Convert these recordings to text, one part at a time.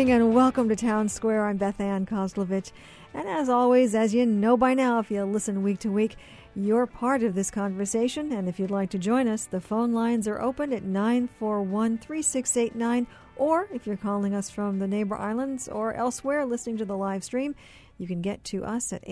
morning and welcome to Town Square. I'm Beth Ann Kozlovich. And as always, as you know by now, if you listen week to week, you're part of this conversation. And if you'd like to join us, the phone lines are open at 941-3689. Or if you're calling us from the neighbor islands or elsewhere listening to the live stream, you can get to us at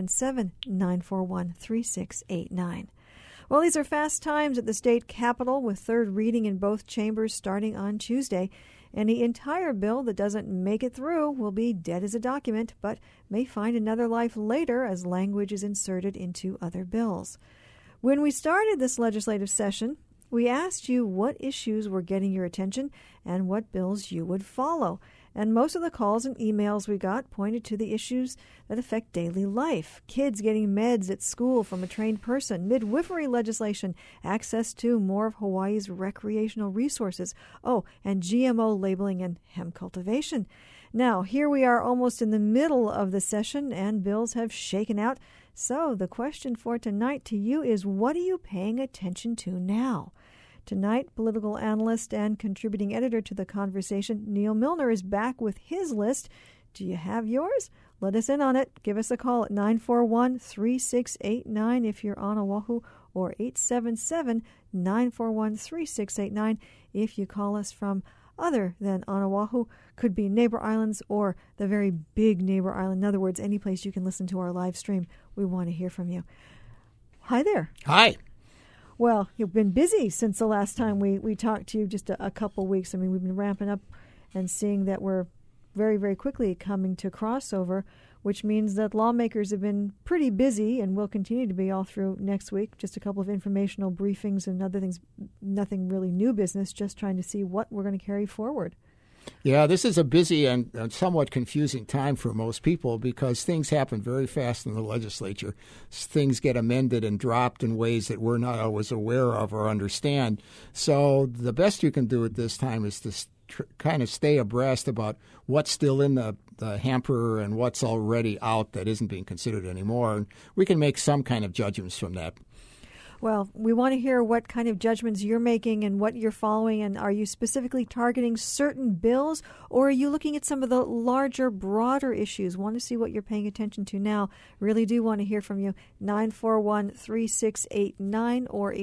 877-941-3689. Well, these are fast times at the state capitol with third reading in both chambers starting on Tuesday. Any entire bill that doesn't make it through will be dead as a document, but may find another life later as language is inserted into other bills. When we started this legislative session, we asked you what issues were getting your attention and what bills you would follow. And most of the calls and emails we got pointed to the issues that affect daily life. Kids getting meds at school from a trained person, midwifery legislation, access to more of Hawaii's recreational resources, and GMO labeling and hemp cultivation. Now, here we are almost in the middle of the session and bills have shaken out. So the question for tonight to you is, what are you paying attention to now? Tonight, political analyst and contributing editor to the conversation, Neil Milner, is back with his list. Do you have yours? Let us in on it. Give us a call at 941-3689 if you're on Oahu, or 877-941-3689 if you call us from other than on Oahu. Could be neighbor islands or the very big neighbor island. In other words, any place you can listen to our live stream. We want to hear from you. Hi there. Hi. Well, you've been busy since the last time we talked to you, just a couple weeks. I mean, we've been ramping up and seeing that we're very, very quickly coming to crossover, which means that lawmakers have been pretty busy and will continue to be all through next week. Just a couple of informational briefings and other things, nothing really new business, just trying to see what we're going to carry forward. Yeah, this is a busy and somewhat confusing time for most people because things happen very fast in the legislature. Things get amended and dropped in ways that we're not always aware of or understand. So the best you can do at this time is to kind of stay abreast about what's still in the hamper and what's already out that isn't being considered anymore. And we can make some kind of judgments from that. Well, we want to hear what kind of judgments you're making and what you're following, and are you specifically targeting certain bills, or are you looking at some of the larger, broader issues? Want to see what you're paying attention to now. Really do want to hear from you. 941-3689 or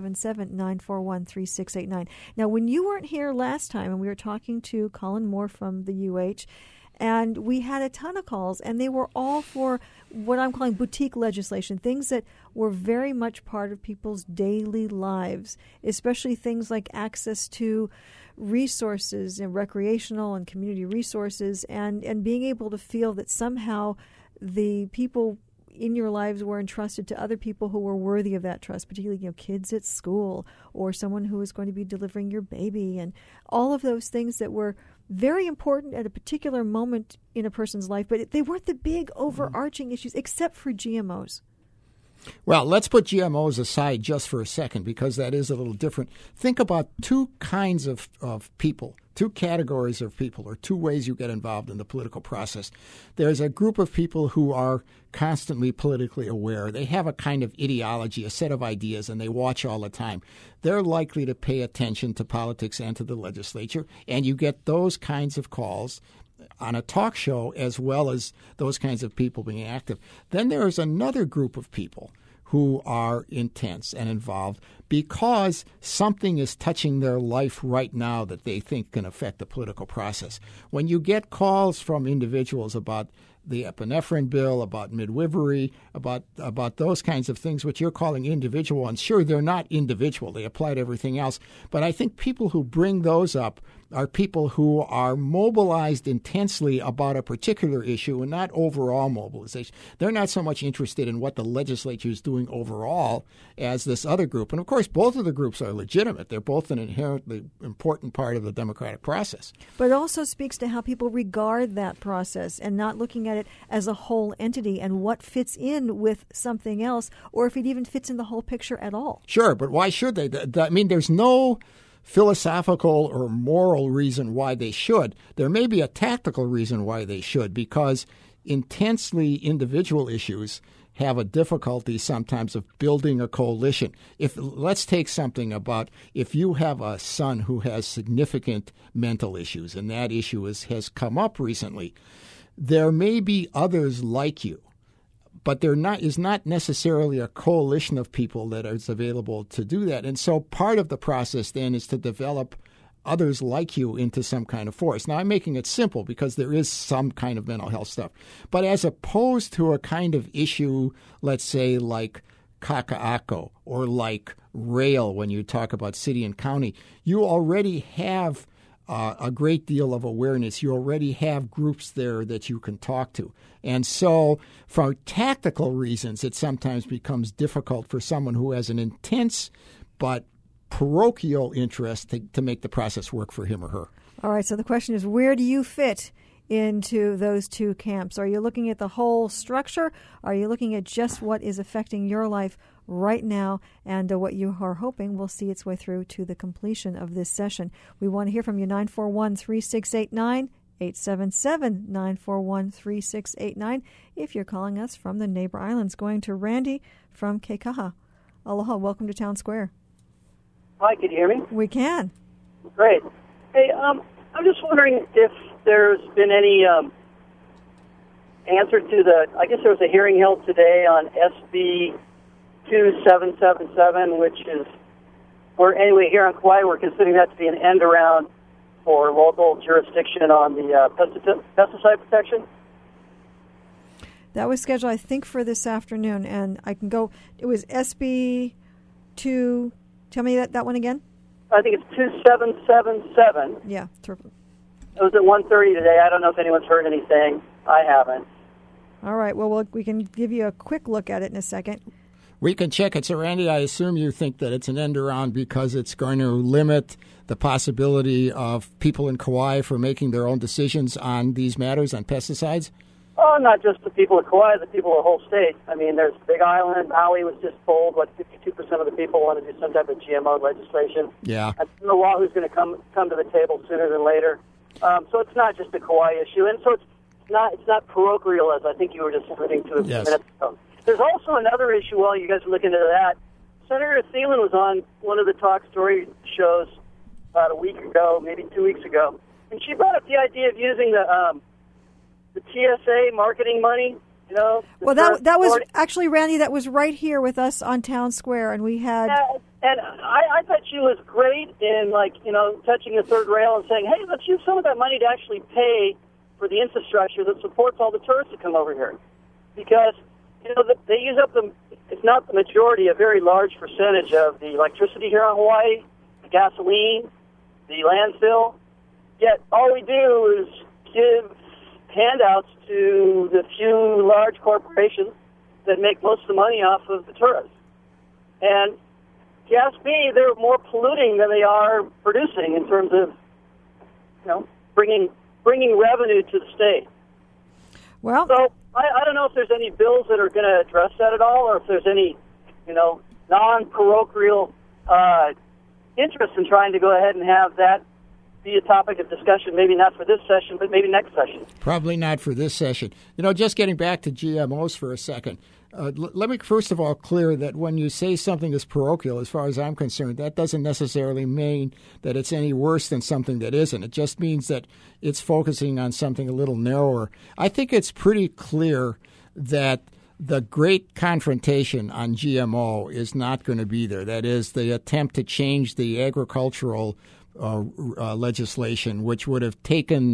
877-941-3689. Now, when you weren't here last time, and we were talking to Colin Moore from the UH, and we had a ton of calls, and they were all for what I'm calling boutique legislation, things that were very much part of people's daily lives, especially things like access to resources and recreational and community resources, and being able to feel that somehow the people in your lives were entrusted to other people who were worthy of that trust, particularly kids at school or someone who was going to be delivering your baby, and all of those things that were very important at a particular moment in a person's life, but they weren't the big overarching issues except for GMOs. Well, let's put GMOs aside just for a second because that is a little different. Think about two kinds of people, two categories of people, or two ways you get involved in the political process. There's a group of people who are constantly politically aware. They have a kind of ideology, a set of ideas, and they watch all the time. They're likely to pay attention to politics and to the legislature, and you get those kinds of calls on a talk show as well as those kinds of people being active. Then there is another group of people who are intense and involved because something is touching their life right now that they think can affect the political process. When you get calls from individuals about the epinephrine bill, about midwifery, about those kinds of things, which you're calling individual, and sure, they're not individual. They apply to everything else. But I think people who bring those up are people who are mobilized intensely about a particular issue and not overall mobilization. They're not so much interested in what the legislature is doing overall as this other group. And, of course, both of the groups are legitimate. They're both an inherently important part of the democratic process. But it also speaks to how people regard that process and not looking at it as a whole entity and what fits in with something else, or if it even fits in the whole picture at all. Sure, but why should they? I mean, there's no philosophical or moral reason why they should. There may be a tactical reason why they should, because intensely individual issues have a difficulty sometimes of building a coalition. Let's take something about if you have a son who has significant mental issues, and that issue has come up recently, there may be others like you, but there is not necessarily a coalition of people that is available to do that. And so part of the process then is to develop others like you into some kind of force. Now, I'm making it simple because there is some kind of mental health stuff. But as opposed to a kind of issue, let's say, like Kaka'ako or like rail when you talk about city and county, you already have a great deal of awareness. You already have groups there that you can talk to. And so for tactical reasons, it sometimes becomes difficult for someone who has an intense but parochial interest to make the process work for him or her. All right, so the question is, where do you fit into those two camps? Are you looking at the whole structure? Are you looking at just what is affecting your life right now and what you are hoping will see its way through to the completion of this session? We want to hear from you. 941-3689, 877-941-3689 if you're calling us from the neighbor islands. Going to Randy from Kekaha. Aloha, welcome to Town Square. Hi, can you hear me? We can. Great. Hey, I'm just wondering if there's been any answer to I guess there was a hearing held today on SB 2777, which is, anyway, here on Kauai, we're considering that to be an end around for local jurisdiction on the pesticide protection. That was scheduled, I think, for this afternoon, and I can go. It was SB 2. Tell me that one again. I think it's 2777. Yeah. It was at 1:30 today. I don't know if anyone's heard anything. I haven't. All right. Well, we can give you a quick look at it in a second. We can check it. So, Randy, I assume you think that it's an end around because it's going to limit the possibility of people in Kauai for making their own decisions on these matters, on pesticides? Oh, not just the people of Kauai, the people of the whole state. I mean, there's Big Island. Maui was just told, 52% of the people want to do some type of GMO legislation. Yeah. And Oahu's going to come to the table sooner than later. So it's not just a Kauai issue, and so it's not parochial, as I think you were just alluding to a few minutes ago. There's also another issue while you guys are looking into that. Senator Thielen was on one of the talk story shows about a week ago, maybe 2 weeks ago, and she brought up the idea of using the TSA marketing money. You know. Well, that was actually, Randy, that was right here with us on Town Square, and we had. And I thought she was great in, touching the third rail and saying, hey, let's use some of that money to actually pay for the infrastructure that supports all the tourists that come over here. Because, they use up if not the majority, a very large percentage of the electricity here on Hawaii, the gasoline, the landfill. Yet all we do is give handouts to the few large corporations that make most of the money off of the tourists. And if you ask me, they're more polluting than they are producing in terms of, bringing revenue to the state. Well, so I don't know if there's any bills that are going to address that at all, or if there's any, non-parochial interest in trying to go ahead and have that be a topic of discussion, maybe not for this session, but maybe next session. Probably not for this session. Just getting back to GMOs for a second, let me first of all clear that when you say something is parochial, as far as I'm concerned, that doesn't necessarily mean that it's any worse than something that isn't. It just means that it's focusing on something a little narrower. I think it's pretty clear that the great confrontation on GMO is not going to be there. That is, the attempt to change the agricultural legislation, which would have taken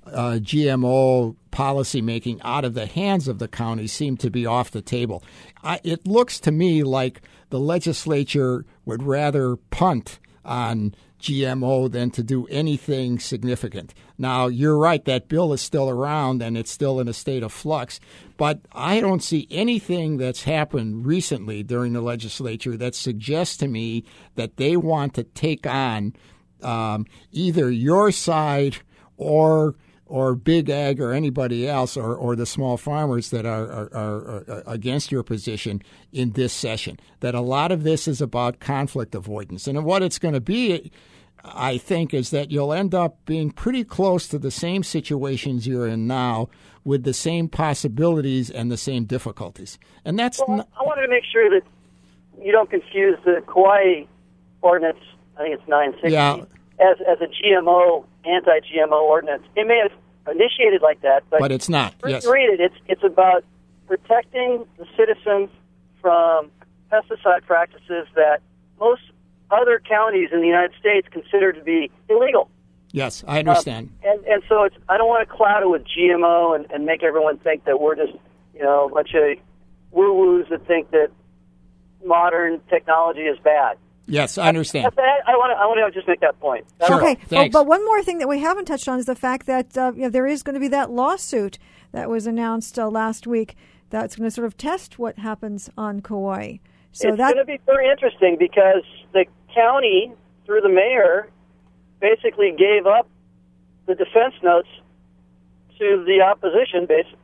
GMO policymaking out of the hands of the county, seemed to be off the table. It looks to me like the legislature would rather punt on GMO than to do anything significant. Now, you're right, that bill is still around and it's still in a state of flux, but I don't see anything that's happened recently during the legislature that suggests to me that they want to take on either your side or Big Ag or anybody else or the small farmers that are against your position in this session. That a lot of this is about conflict avoidance. And what it's going to be, I think, is that you'll end up being pretty close to the same situations you're in now with the same possibilities and the same difficulties. And that's I wanted to make sure that you don't confuse the Kauai ordinance, I think it's 960, as a GMO, anti-GMO ordinance. It may have initiated like that, but it's not. Yes. Read it. It's about protecting the citizens from pesticide practices that most other counties in the United States consider to be illegal. Yes, I understand. And so I don't want to cloud it with GMO and make everyone think that we're just, a bunch of woo-woos that think that modern technology is bad. Yes, I understand. I want to just make that point. Sure. Okay, thanks. But one more thing that we haven't touched on is the fact that there is going to be that lawsuit that was announced last week that's going to sort of test what happens on Kauai. So it's going to be very interesting because the county, through the mayor, basically gave up the defense notes to the opposition.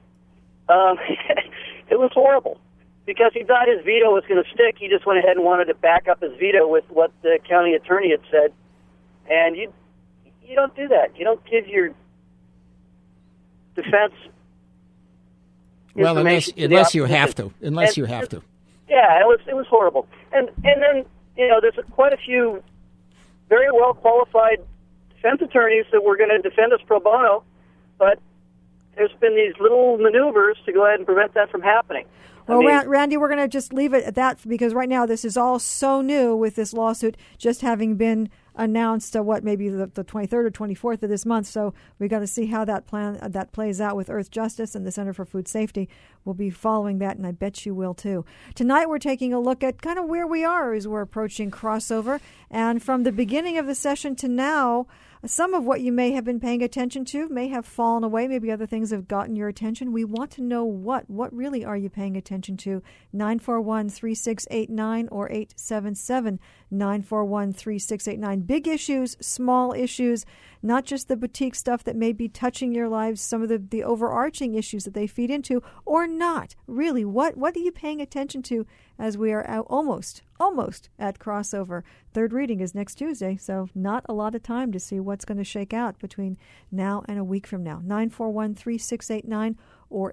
It was horrible because he thought his veto was going to stick. He just went ahead and wanted to back up his veto with what the county attorney had said. And you don't do that. You don't give your defense unless you have to. Unless you have to. Yeah, it was horrible. And then there's quite a few very well qualified defense attorneys that were going to defend us pro bono, but there's been these little maneuvers to go ahead and prevent that from happening. Well, Randy, we're going to just leave it at that because right now this is all so new with this lawsuit just having been announced maybe the 23rd or 24th of this month. So we got to see how that plays out with Earth Justice and the Center for Food Safety. We'll be following that, and I bet you will too. Tonight we're taking a look at kind of where we are as we're approaching crossover. And from the beginning of the session to now, some of what you may have been paying attention to may have fallen away. Maybe other things have gotten your attention. We want to know what really are you paying attention to? 941-3689 or 877-941-3689. Big issues, small issues, not just the boutique stuff that may be touching your lives, some of the overarching issues that they feed into, or not. Really, what are you paying attention to as we are almost at crossover? Third reading is next Tuesday, so not a lot of time to see what's going to shake out between now and a week from now. 941-3689 or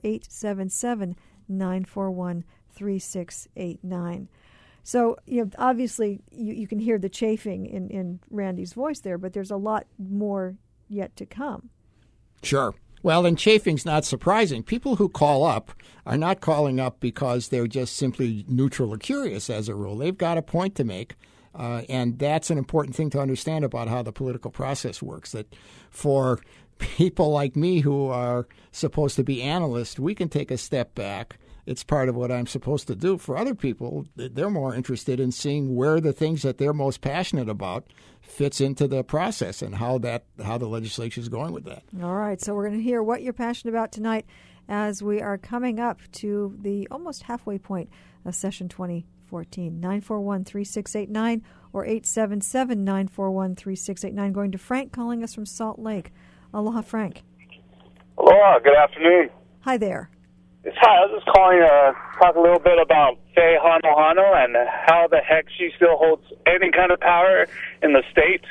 877-941-3689. So, obviously you can hear the chafing in Randy's voice there, but there's a lot more yet to come. Sure. Well, and chafing's not surprising. People who call up are not calling up because they're just simply neutral or curious as a rule. They've got a point to make, and that's an important thing to understand about how the political process works, that for people like me who are supposed to be analysts, we can take a step back. It's part of what I'm supposed to do. For other people, they're more interested in seeing where the things that they're most passionate about fits into the process and how the legislature is going with that. All right, so we're going to hear what you're passionate about tonight as we are coming up to the almost halfway point of session 2014. 941-3689 or 877-941-3689. Going to Frank calling us from Salt Lake. Aloha, Frank. Aloha, good afternoon. Hi there. Hi, I was just calling to talk a little bit about Faye Hanohano and how the heck she still holds any kind of power in the state.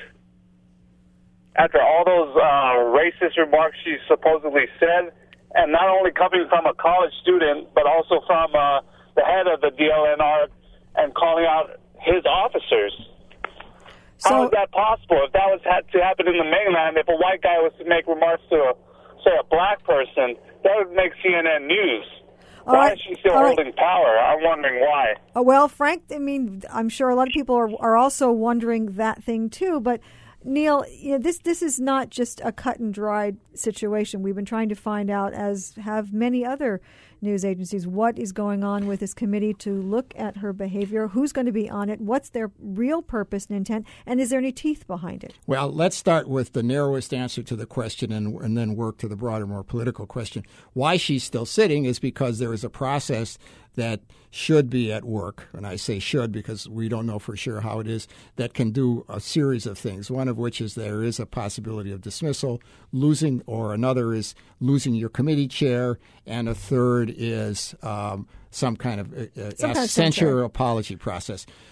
After all those racist remarks she supposedly said, and not only coming from a college student, but also from the head of the DLNR and calling out his officers. How is that possible? If that had to happen in the mainland, if a white guy was to make remarks to, say, a black person, that would make CNN news. Why is she still holding power? I'm wondering why. Well, Frank, I mean, I'm sure a lot of people are also wondering that thing too. But Neil, this is not just a cut and dried situation. We've been trying to find out, as have many other news agencies, what is going on with this committee to look at her behavior, who's going to be on it, what's their real purpose and intent, and is there any teeth behind it? Well, let's start with the narrowest answer to the question and then work to the broader, more political question. Why she's still sitting is because there is a process that should be at work, and I say should because we don't know for sure how it is, that can do a series of things, one of which is there is a possibility of dismissal, losing, or another is losing your committee chair, and a third is some kind of censure or apology process.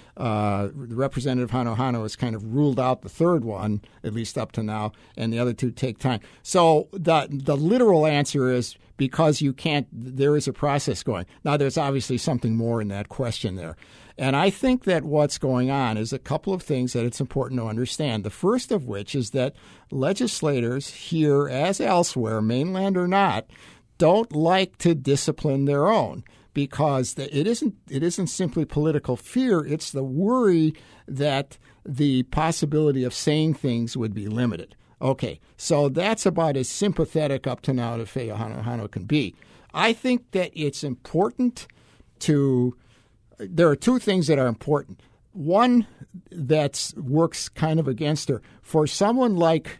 Representative Hano has kind of ruled out the third one, at least up to now, and the other two take time. So the literal answer is because you can't, there is a process going. Now, there's obviously something more in that question there. And I think that what's going on is a couple of things that it's important to understand. The first of which is that legislators here, as elsewhere, mainland or not, don't like to discipline their own because it isn't simply political fear. It's the worry that the possibility of saying things would be limited. Okay, so that's about as sympathetic up to now to Faye Hano can be. I think that it's important to – there are two things that are important. One that works kind of against her. For someone like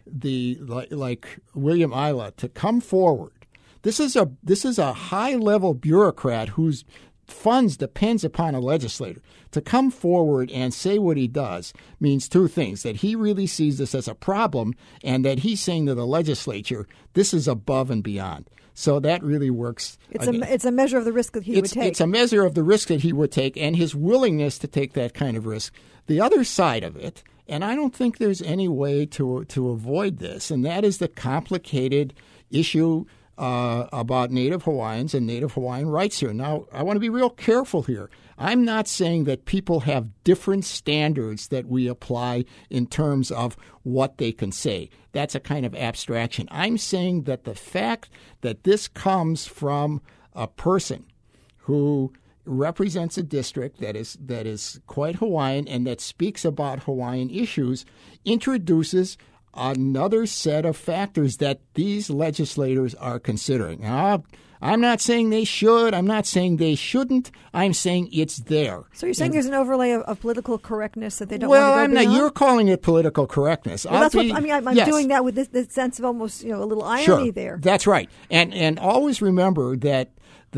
William Ayala to come forward, this is a high-level bureaucrat whose funds depends upon a legislator. To come forward and say what he does means two things, that he really sees this as a problem and that he's saying to the legislature, this is above and beyond. So that really works. It's a measure of the risk that he would take. It's a measure of the risk that he would take and his willingness to take that kind of risk. The other side of it, and I don't think there's any way to avoid this, and that is the complicated issue about Native Hawaiians and Native Hawaiian rights here. Now, I want to be real careful here. I'm not saying that people have different standards that we apply in terms of what they can say. That's a kind of abstraction. I'm saying that the fact that this comes from a person who represents a district that is quite Hawaiian and that speaks about Hawaiian issues introduces another set of factors that these legislators are considering. Now, I'm not saying they should. I'm not saying they shouldn't. I'm saying it's there. So you're saying there's an overlay of political correctness that they don't want to go beyond? Well, you're calling it political correctness. Well, that's what I'm yes. doing that with this sense of almost a little irony there. That's right. And always remember that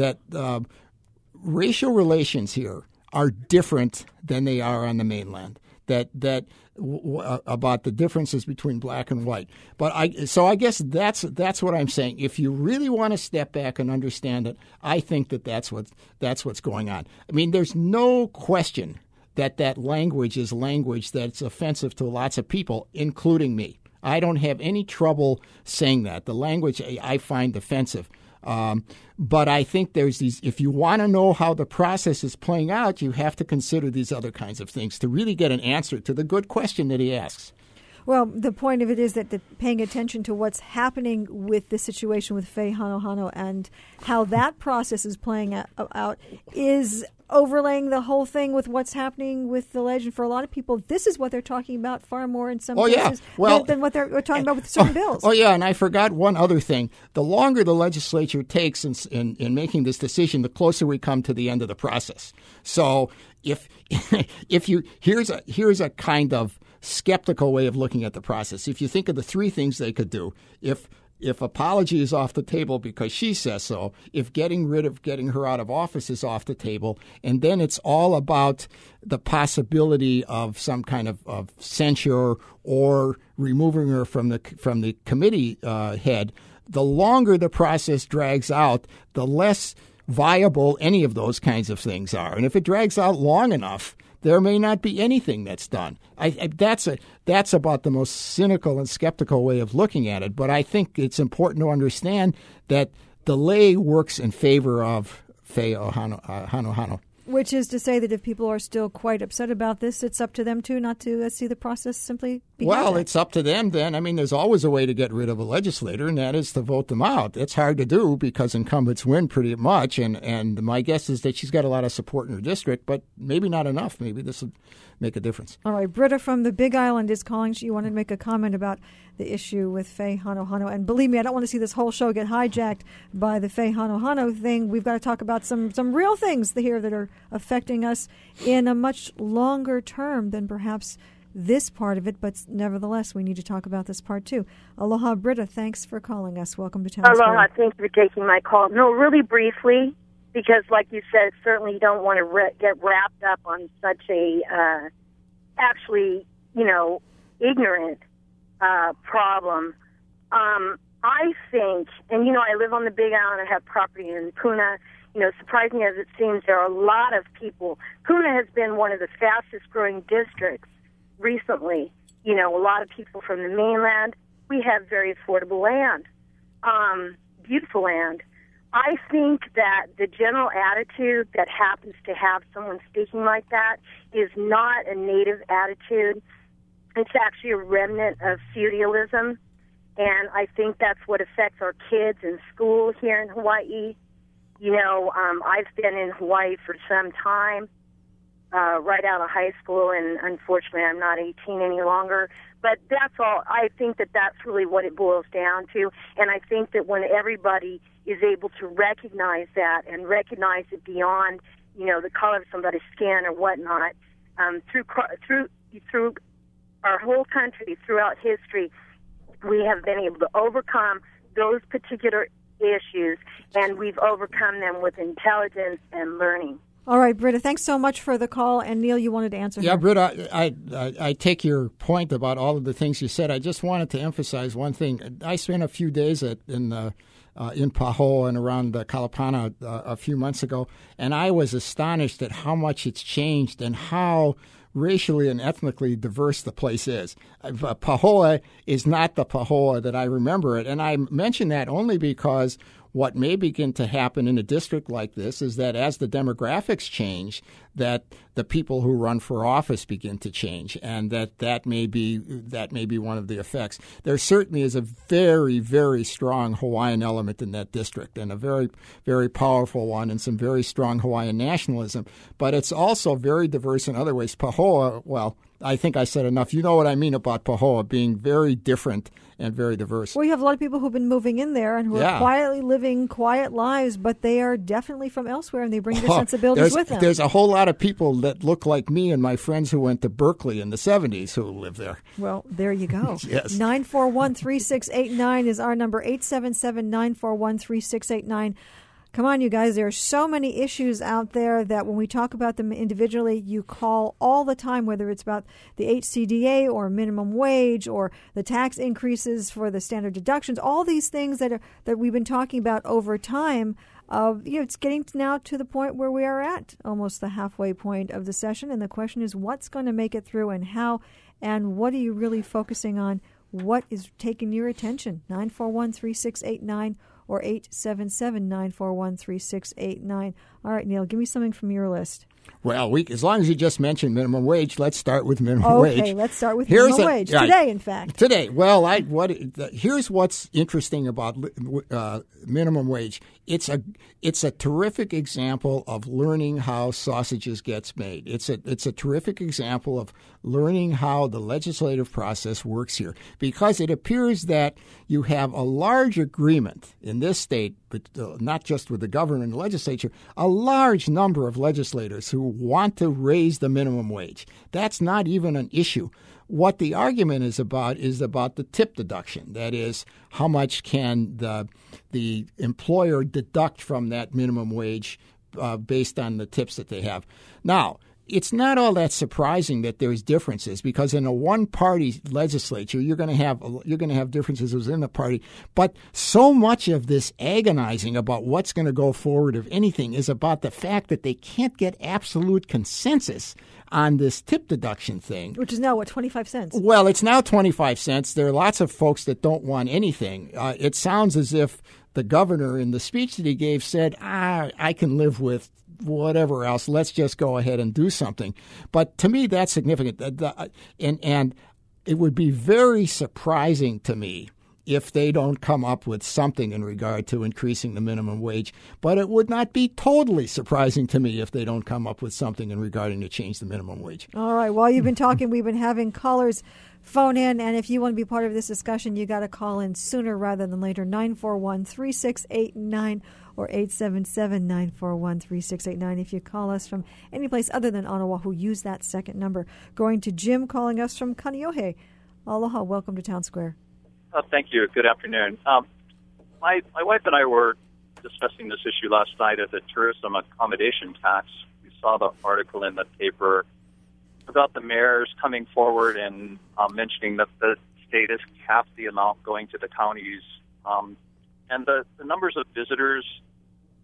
racial relations here are different than they are on the mainland. About the differences between black and white. But I guess that's what I'm saying. If you really want to step back and understand it, I think that's what's going on. I mean, there's no question that language is language that's offensive to lots of people, including me. I don't have any trouble saying that. The language I find offensive. But I think there's these, if you want to know how the process is playing out, you have to consider these other kinds of things to really get an answer to the good question that he asks. Well, the point of it is that paying attention to what's happening with this situation with Faye Hano and how that process is playing out is overlaying the whole thing with what's happening with the legend. For a lot of people, this is what they're talking about far more in some cases than what they're talking about with certain bills. Oh, yeah, and I forgot one other thing. The longer the legislature takes in making this decision, the closer we come to the end of the process. So if here's a kind of skeptical way of looking at the process. If you think of the three things they could do, if apology is off the table because she says so, if getting her out of office is off the table, and then it's all about the possibility of some kind of censure or removing her from the committee head, the longer the process drags out, the less viable any of those kinds of things are. And if it drags out long enough, there may not be anything that's done. That's about the most cynical and skeptical way of looking at it. But I think it's important to understand that delay works in favor of Faye Hano. Which is to say that if people are still quite upset about this, it's up to them too not to see the process simply be Well, it's up to them then. I mean, there's always a way to get rid of a legislator, and that is to vote them out. It's hard to do because incumbents win pretty much, and my guess is that she's got a lot of support in her district, but maybe not enough. Maybe this would make a difference. All right. Britta from the Big Island is calling. She wanted to make a comment about the issue with Faye Hano. And believe me, I don't want to see this whole show get hijacked by the Faye Hano thing. We've got to talk about some real things here that are affecting us in a much longer term than perhaps this part of it. But nevertheless, we need to talk about this part too. Aloha, Britta. Thanks for calling us. Welcome to Town Square. Aloha. Thank you for taking my call. No, really briefly, because like you said, certainly you don't want to get wrapped up on such a ignorant problem. I think, and I live on the Big Island. I have property in Puna, surprising as it seems, there are a lot of people. Puna has been one of the fastest growing districts recently. A lot of people from the mainland. We have very affordable land, beautiful land. I think that the general attitude that happens to have someone speaking like that is not a native attitude. It's actually a remnant of feudalism, and I think that's what affects our kids in school here in Hawaii. I've been in Hawaii for some time, right out of high school, and unfortunately I'm not 18 any longer. But that's all. I think that that's really what it boils down to, and I think that when everybody is able to recognize that and recognize it beyond, the color of somebody's skin or whatnot, through our whole country, throughout history, we have been able to overcome those particular issues, and we've overcome them with intelligence and learning. All right, Britta, thanks so much for the call. And Neil, you wanted to answer her. Yeah, Britta, I take your point about all of the things you said. I just wanted to emphasize one thing. I spent a few days in Pahoa and around Kalapana a few months ago, and I was astonished at how much it's changed and how racially and ethnically diverse the place is. Pahoa is not the Pahoa that I remember it, and I mention that only because what may begin to happen in a district like this is that as the demographics change, that the people who run for office begin to change, and that may be one of the effects. There certainly is a very, very strong Hawaiian element in that district, and a very, very powerful one, and some very strong Hawaiian nationalism. But it's also very diverse in other ways. Pahoa, well, I think I said enough. You know what I mean about Pahoa being very different and very diverse. Well, you have a lot of people who've been moving in there and who are quietly living quiet lives, but they are definitely from elsewhere, and they bring their sensibilities with them. There's a whole lot of people that look like me and my friends who went to Berkeley in the 70s who live there. Well, there you go. Yes. 941-3689 is our number, 877-941-3689. Come on, you guys. There are so many issues out there that when we talk about them individually, you call all the time, whether it's about the HCDA or minimum wage or the tax increases for the standard deductions, all these things that we've been talking about over time. It's getting now to the point where we are at almost the halfway point of the session. And the question is, what's going to make it through and how, and what are you really focusing on? What is taking your attention? 941-3689 or 877-941-3689. All right, Neil, give me something from your list. Well, as long as you just mentioned minimum wage, let's start with minimum wage. Okay, let's start with minimum wage. Today, in fact. Today. Well, here's what's interesting about minimum wage. It's a terrific example of learning how sausages gets made. It's a terrific example of learning how the legislative process works here, because it appears that you have a large agreement in this state, but not just with the governor and the legislature, a large number of legislators who want to raise the minimum wage. That's not even an issue. What the argument is about the tip deduction. That is, how much can the employer deduct from that minimum wage based on the tips that they have. Now, it's not all that surprising that there's differences, because in a one-party legislature, you're going to have differences within the party. But so much of this agonizing about what's going to go forward, if anything, is about the fact that they can't get absolute consensus on this tip deduction thing. Which is now, 25 cents? Well, it's now 25 cents. There are lots of folks that don't want anything. It sounds as if the governor, in the speech that he gave, said, I can live with whatever else. Let's just go ahead and do something. But to me, that's significant. And it would be very surprising to me if they don't come up with something in regard to increasing the minimum wage. But it would not be totally surprising to me if they don't come up with something in regarding to change the minimum wage. All right. While you've been talking, we've been having callers phone in, and if you want to be part of this discussion, you got to call in sooner rather than later. 941-3689 or 877-941-3689. If you call us from any place other than Oahu, use that second number. Going to Jim calling us from Kaneohe. Aloha. Welcome to Town Square. Thank you. Good afternoon. My wife and I were discussing this issue last night of the tourism accommodation tax. We saw the article in the paper about the mayors coming forward and mentioning that the state has capped the amount going to the counties. And the numbers of visitors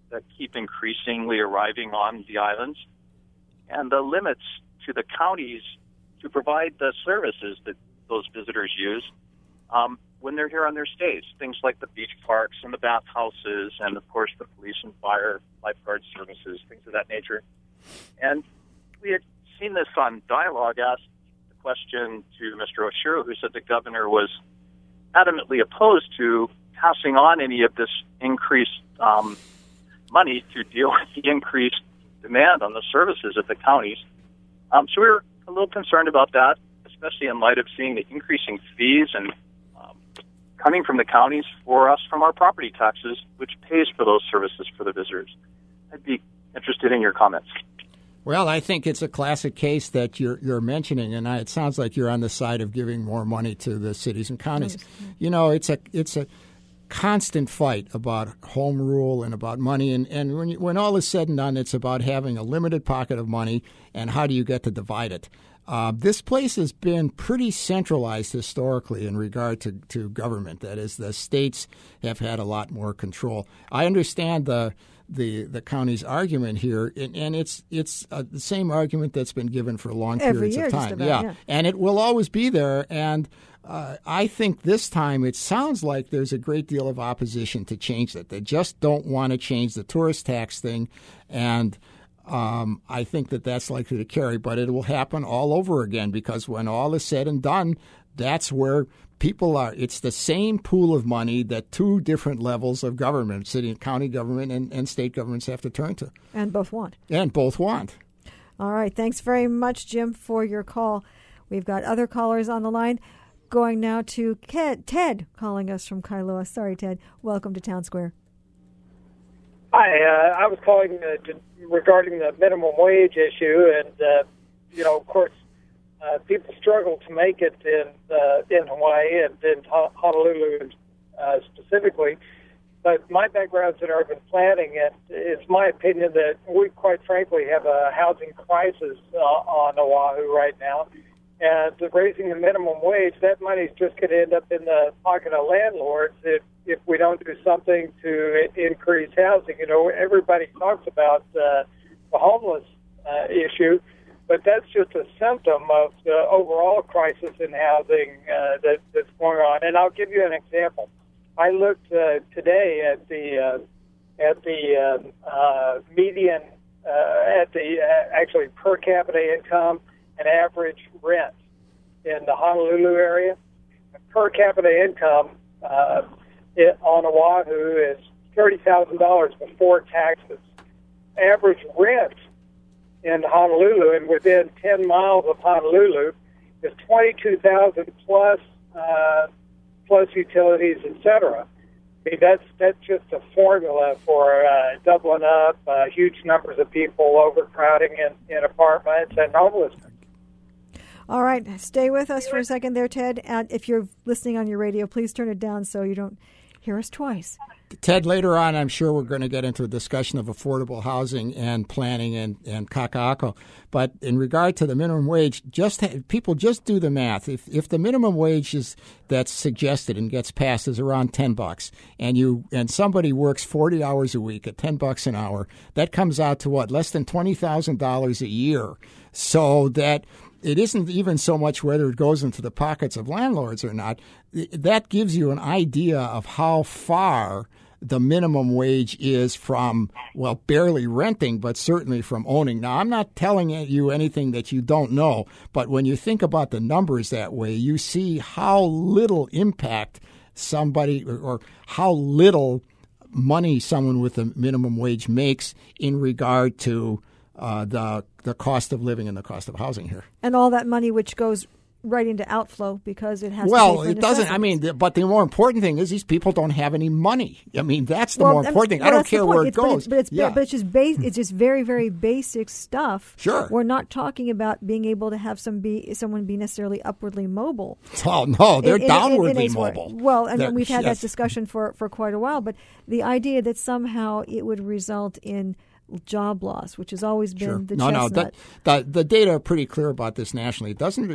that keep increasingly arriving on the islands, and the limits to the counties to provide the services that those visitors use when they're here on their stays. Things like the beach parks and the bathhouses and, of course, the police and fire, lifeguard services, things of that nature. And we had seen this on Dialogue, asked the question to Mr. Oshiro, who said the governor was adamantly opposed to passing on any of this increased money to deal with the increased demand on the services at the counties. So we were a little concerned about that, especially in light of seeing the increasing fees and coming from the counties for us from our property taxes, which pays for those services for the visitors. I'd be interested in your comments. Well, I think it's a classic case that you're mentioning, and it sounds like you're on the side of giving more money to the cities and counties. You know, it's a constant fight about home rule and about money, and when all is said and done, it's about having a limited pocket of money and how do you get to divide it. This place has been pretty centralized historically in regard to government. That is, the states have had a lot more control. I understand the county's argument here, and it's the same argument that's been given for long periods of time. Just about, yeah, and it will always be there. And I think this time it sounds like there's a great deal of opposition to change it. They just don't want to change the tourist tax thing, and I think that's likely to carry, but it will happen all over again because when all is said and done, that's where people are. It's the same pool of money that two different levels of government, city and county government and state governments have to turn to. And both want. All right. Thanks very much, Jim, for your call. We've got other callers on the line. Going now to Ted calling us from Kailua. Sorry, Ted. Welcome to Town Square. Hi, I was calling regarding the minimum wage issue, and of course, people struggle to make it in Hawaii and in Honolulu specifically. But my background's in urban planning, and it's my opinion that we, quite frankly, have a housing crisis on Oahu right now. And raising the minimum wage, that money's just going to end up in the pocket of landlords if we don't do something to increase housing. You know, everybody talks about the homeless issue, but that's just a symptom of the overall crisis in housing that's going on. And I'll give you an example. I looked today at the median, actually per capita income and average rent in the Honolulu area. Per capita income on Oahu is $30,000 before taxes. Average rent in Honolulu and within 10 miles of Honolulu is $22,000 plus utilities, etc. I mean, that's just a formula for doubling up huge numbers of people, overcrowding in apartments, and homelessness. All right, stay with us for a second there, Ted. And if you're listening on your radio, please turn it down so you don't hear us twice. Ted, later on, I'm sure we're going to get into a discussion of affordable housing and planning and kaka'ako. But in regard to the minimum wage, people just do the math. If the minimum wage that's suggested and gets passed is around $10, and somebody works 40 hours a week at $10 an hour, that comes out to what? Less than $20,000 a year. So that it isn't even so much whether it goes into the pockets of landlords or not. That gives you an idea of how far the minimum wage is from, well, barely renting, but certainly from owning. Now, I'm not telling you anything that you don't know, but when you think about the numbers that way, you see how little impact somebody or how little money someone with a minimum wage makes in regard to the cost of living and the cost of housing here. And all that money which goes right into outflow because it has to well, pay for it doesn't. I mean, but the more important thing is these people don't have any money. I mean, that's the more important thing. I don't care where it goes. But it's just it's just very, very basic stuff. Sure. We're not talking about being able to have someone be necessarily upwardly mobile. Oh, no, they're downwardly mobile. Well, and we've had that discussion for quite a while, but the idea that somehow it would result in job loss, which has always been the chestnut. The data are pretty clear about this nationally. It doesn't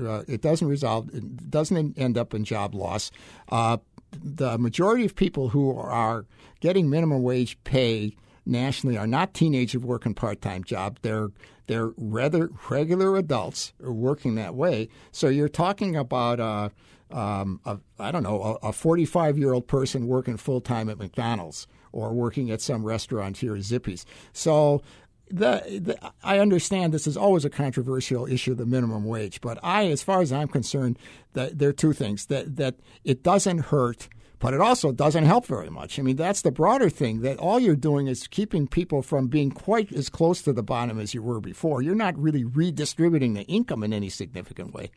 end up in job loss. The majority of people who are getting minimum wage pay nationally are not teenagers working part-time jobs. They're rather regular adults working that way. So you're talking about a 45-year-old person working full-time at McDonald's or working at some restaurant here at Zippy's. So I understand this is always a controversial issue, the minimum wage. But as far as I'm concerned, there are two things, that it doesn't hurt, but it also doesn't help very much. I mean, that's the broader thing, that all you're doing is keeping people from being quite as close to the bottom as you were before. You're not really redistributing the income in any significant way.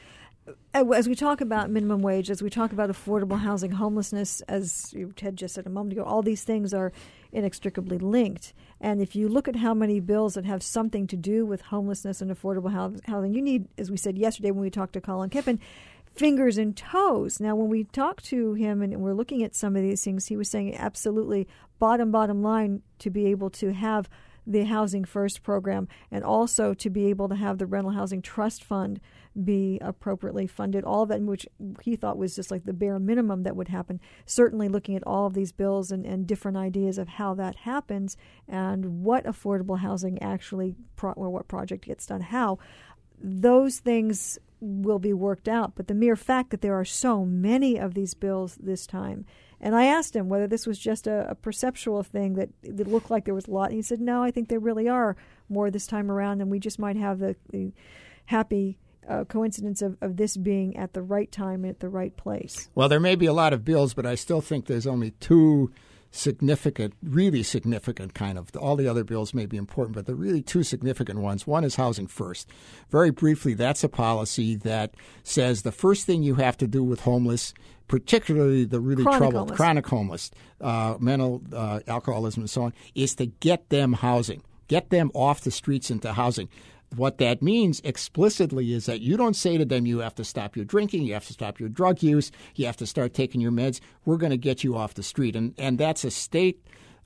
As we talk about minimum wage, as we talk about affordable housing, homelessness, as Ted just said a moment ago, all these things are inextricably linked. And if you look at how many bills that have something to do with homelessness and affordable housing, you need, as we said yesterday when we talked to Colin Kippen, fingers and toes. Now, when we talked to him and we're looking at some of these things, he was saying absolutely bottom line to be able to have the Housing First program and also to be able to have the Rental Housing Trust Fund be appropriately funded, all of that, which he thought was just like the bare minimum that would happen. Certainly looking at all of these bills and different ideas of how that happens and what affordable housing actually, or what project gets done, how, those things will be worked out. But the mere fact that there are so many of these bills this time, and I asked him whether this was just a perceptual thing, that it looked like there was a lot. And he said, no, I think there really are more this time around, and we just might have the happy coincidence of this being at the right time and at the right place. Well, there may be a lot of bills, but I still think there's only two really significant kind of, all the other bills may be important, but the really two significant ones. One is Housing First. Very briefly, that's a policy that says the first thing you have to do with homeless, particularly the really troubled, chronic homeless, mental alcoholism and so on, is to get them housing, get them off the streets into housing. What that means explicitly is that you don't say to them, you have to stop your drinking, you have to stop your drug use, you have to start taking your meds. We're going to get you off the street. And that's a state,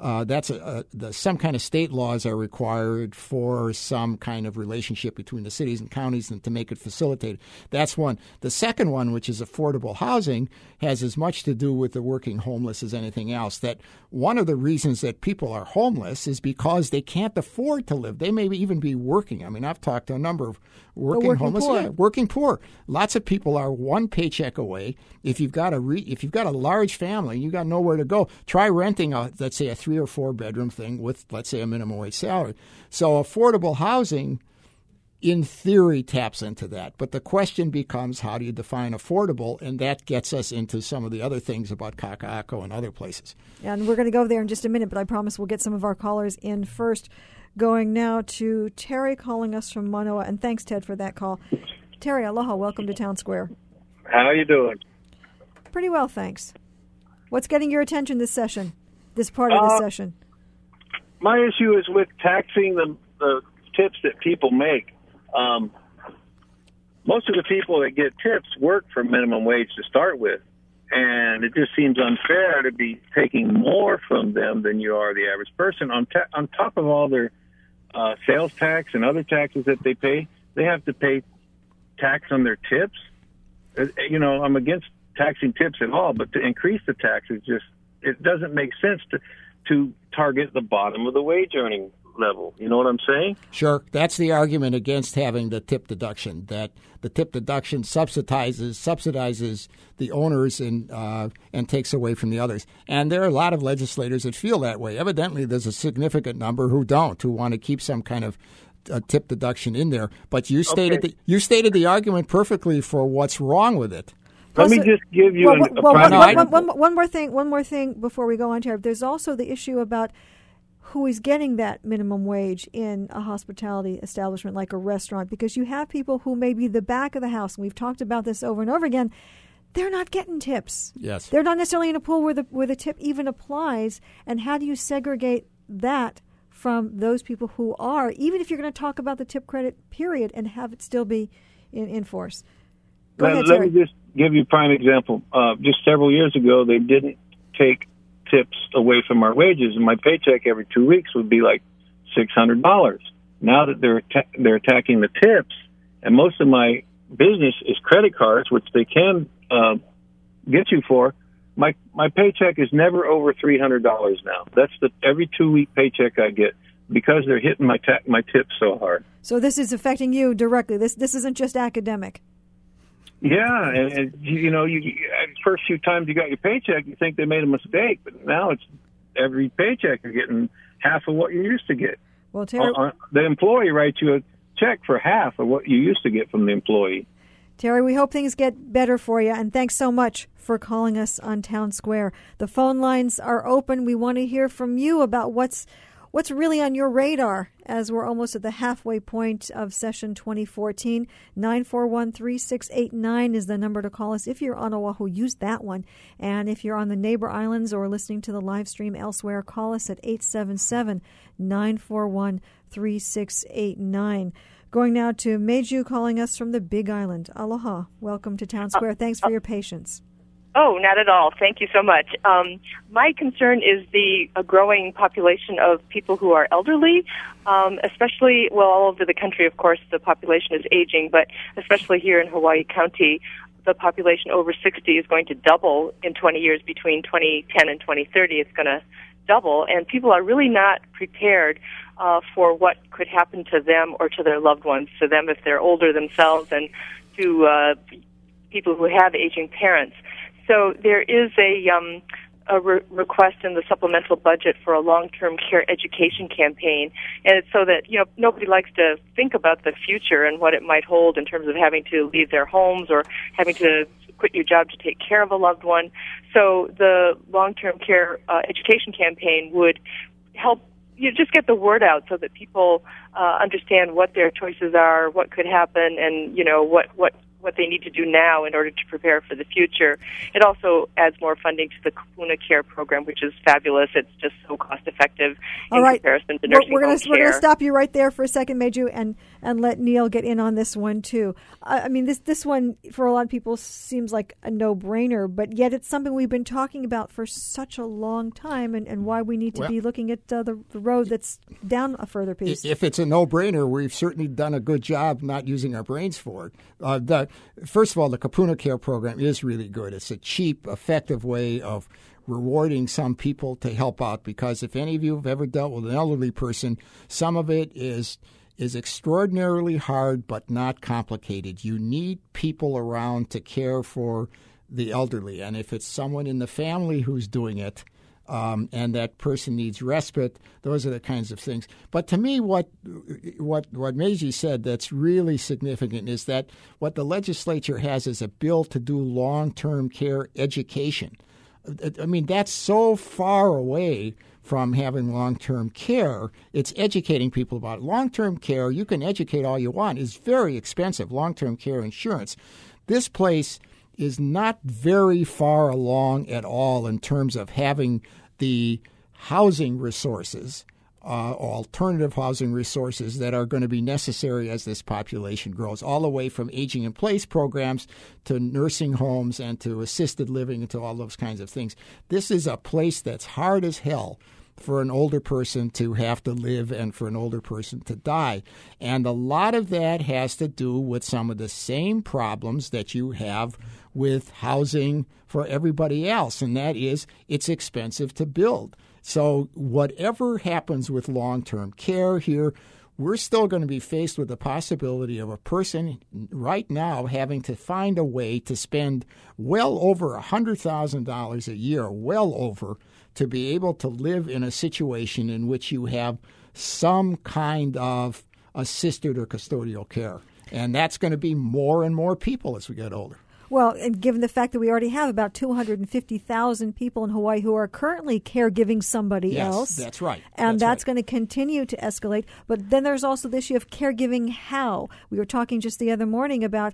some kind of state laws are required for some kind of relationship between the cities and counties and to make it facilitated. That's one. The second one, which is affordable housing, has as much to do with the working homeless as anything else. That one of the reasons that people are homeless is because they can't afford to live. They may even be working. I mean, I've talked to a number of working homeless. Poor. Yeah, working poor. Lots of people are one paycheck away. If you've got a large family, you got nowhere to go. Try renting let's say a 3 or 4 bedroom thing with, let's say, a minimum wage salary. So affordable housing, in theory, taps into that. But the question becomes, how do you define affordable? And that gets us into some of the other things about Kaka'ako and other places. And we're going to go there in just a minute, but I promise we'll get some of our callers in first. Going now to Terry calling us from Manoa. And thanks, Ted, for that call. Terry, aloha. Welcome to Town Square. How are you doing? Pretty well, thanks. What's getting your attention this session, this part of the session? My issue is with taxing the tips that people make. Most of the people that get tips work for minimum wage to start with, and it just seems unfair to be taking more from them than you are the average person. On top of all their sales tax and other taxes that they pay, they have to pay tax on their tips. You know, I'm against taxing tips at all, but to increase the taxes, it doesn't make sense to target the bottom of the wage earning level. You know what I'm saying? Sure. That's the argument against having the tip deduction, that the tip deduction subsidizes the owners and takes away from the others. And there are a lot of legislators that feel that way. Evidently, there's a significant number who want to keep some kind of tip deduction in there. But you stated the argument perfectly for what's wrong with it. Let me just give you one more thing before we go on, Terry. There's also the issue about who is getting that minimum wage in a hospitality establishment like a restaurant, because you have people who may be the back of the house, and we've talked about this over and over again. They're not getting tips. Yes. They're not necessarily in a pool where the tip even applies. And how do you segregate that from those people who are, even if you're going to talk about the tip credit period and have it still be in force? Go ahead, Terry. Let me just give you a prime example. Just several years ago, they didn't take tips away from our wages, and my paycheck every 2 weeks would be like $600. Now that they're attacking the tips, and most of my business is credit cards, which they can get you for, My paycheck is never over $300 now. That's the every 2-week paycheck I get because they're hitting my tips so hard. So this is affecting you directly. This isn't just academic. Yeah, and first few times you got your paycheck, you think they made a mistake, but now it's every paycheck you're getting half of what you used to get. Well, Terry, the employee writes you a check for half of what you used to get from the employee. Terry, we hope things get better for you, and thanks so much for calling us on Town Square. The phone lines are open. We want to hear from you about what's really on your radar as we're almost at the halfway point of session 2014. 941-3689 is the number to call us. If you're on Oahu, use that one. And if you're on the neighbor islands or listening to the live stream elsewhere, call us at 877-941-3689. Going now to Meiju calling us from the Big Island. Aloha. Welcome to Town Square. Thanks for your patience. Oh, not at all. Thank you so much. My concern is the growing population of people who are elderly, especially, all over the country, of course, the population is aging, but especially here in Hawaii County, the population over 60 is going to double in 20 years. Between 2010 and 2030, it's going to double, and people are really not prepared for what could happen to them or to their loved ones, to them if they're older themselves, and to people who have aging parents. So there is a request in the supplemental budget for a long-term care education campaign, and it's so that nobody likes to think about the future and what it might hold in terms of having to leave their homes or having to quit your job to take care of a loved one. So the long-term care education campaign would help just get the word out so that people understand what their choices are, what could happen, and what they need to do now in order to prepare for the future. It also adds more funding to the Kapuna Care program, which is fabulous. It's just so cost-effective in comparison to nursing home care. We're going to stop you right there for a second, Meiju, and let Neil get in on this one, too. I mean, this one, for a lot of people, seems like a no-brainer, but yet it's something we've been talking about for such a long time, and why we need to be looking at the road that's down a further piece. If it's a no-brainer, we've certainly done a good job not using our brains for it. First of all, the Kapuna Care program is really good. It's a cheap, effective way of rewarding some people to help out, because if any of you have ever dealt with an elderly person, some of it is extraordinarily hard but not complicated. You need people around to care for the elderly, and if it's someone in the family who's doing it, and that person needs respite, those are the kinds of things. But to me, what Meiji said that's really significant is that what the legislature has is a bill to do long-term care education. I mean, that's so far away from having long-term care. It's educating people about it. Long-term care, you can educate all you want, is very expensive, long-term care insurance. This place is not very far along at all in terms of having the housing resources, alternative housing resources that are going to be necessary as this population grows, all the way from aging-in-place programs to nursing homes and to assisted living and to all those kinds of things. This is a place that's hard as hell for an older person to have to live and for an older person to die. And a lot of that has to do with some of the same problems that you have with housing for everybody else, and that is it's expensive to build. So whatever happens with long-term care here, we're still going to be faced with the possibility of a person right now having to find a way to spend well over $100,000 a year, well over, to be able to live in a situation in which you have some kind of assisted or custodial care. And that's going to be more and more people as we get older. Well, and given the fact that we already have about 250,000 people in Hawaii who are currently caregiving somebody else. Yes, that's right. And that's going to continue to escalate. But then there's also the issue of caregiving how. We were talking just the other morning about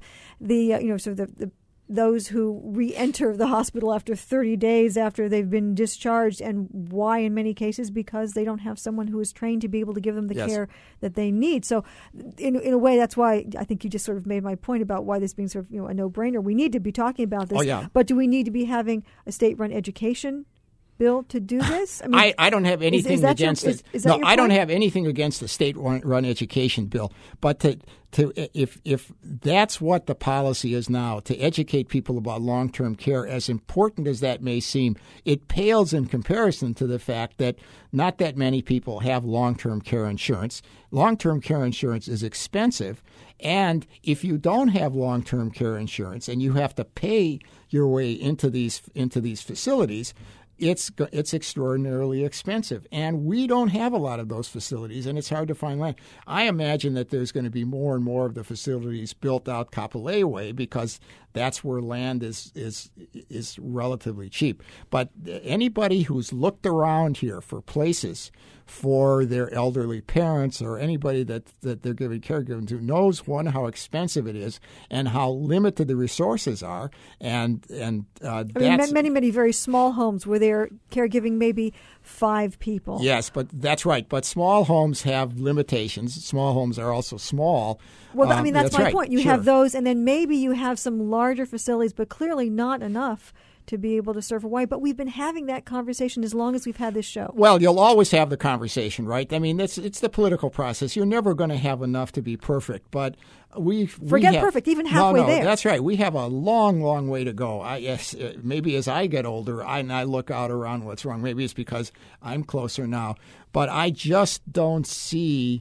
the those who re-enter the hospital after 30 days after they've been discharged, and why in many cases because they don't have someone who is trained to be able to give them the care that they need. So in a way, that's why I think you just sort of made my point about why this being sort of a no-brainer. We need to be talking about this, but do we need to be having a state-run education bill to do this? I mean, I don't have anything against it. Is that your I don't point? have anything against the state-run education bill. But if that's what the policy is now, to educate people about long-term care, as important as that may seem, it pales in comparison to the fact that not that many people have long-term care insurance. Long-term care insurance is expensive. And if you don't have long-term care insurance and you have to pay your way into these facilities, it's extraordinarily expensive. And we don't have a lot of those facilities, and it's hard to find land. I imagine that there's going to be more and more of the facilities built out Kapolei way because that's where land is relatively cheap. But anybody who's looked around here for places for their elderly parents or anybody that they're giving caregiving to knows, one, how expensive it is and how limited the resources are. And that's many very small homes where they're caregiving maybe 5 people. Yes, but that's right. But small homes have limitations. Small homes are also small. Well, I mean, that's my right. point. You Sure. have those, and then maybe you have some larger facilities, but clearly not enough to be able to serve Hawaii. But we've been having that conversation as long as we've had this show. Well, you'll always have the conversation, right? I mean, it's the political process. You're never going to have enough to be perfect, but Forget perfect, even halfway there. That's right. We have a long, long way to go. Maybe as I get older, I look out around what's wrong. Maybe it's because I'm closer now, but I just don't see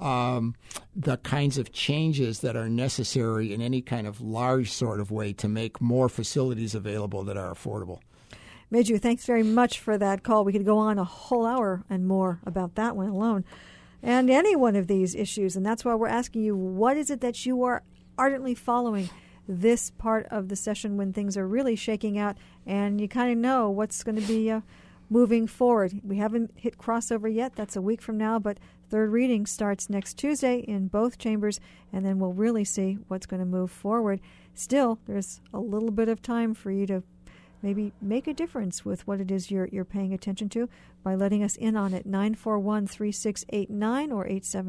the kinds of changes that are necessary in any kind of large sort of way to make more facilities available that are affordable. Meju, thanks very much for that call. We could go on a whole hour and more about that one alone and any one of these issues. And that's why we're asking you, what is it that you are ardently following this part of the session when things are really shaking out and you kind of know what's going to be moving forward? We haven't hit crossover yet. That's a week from now, but third reading starts next Tuesday in both chambers, and then we'll really see what's going to move forward. Still, there's a little bit of time for you to maybe make a difference with what it is you're paying attention to by letting us in on it. 941-3689 or